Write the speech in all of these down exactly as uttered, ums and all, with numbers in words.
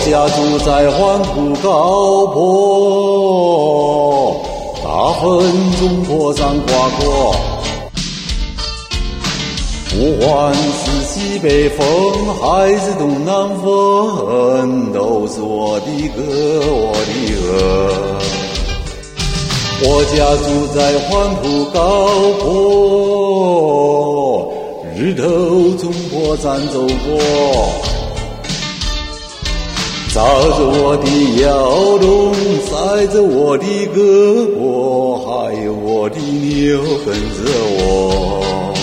家住在黄土高坡，大横中坡上挂过。不管是西北风还是东南风，都是我的歌，我的歌。我家住在黄土高坡，日头从坡上走过，照着我的腰笼，晒着我的胳膊，还有我的牛跟着我。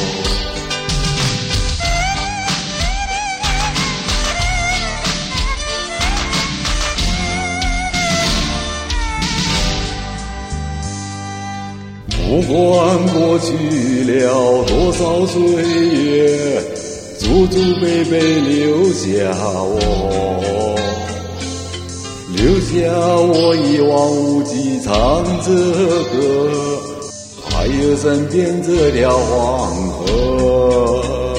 不管过去了多少岁月，祖祖辈辈留下我，留下我一望无际唱着歌，还有身边这条黄河。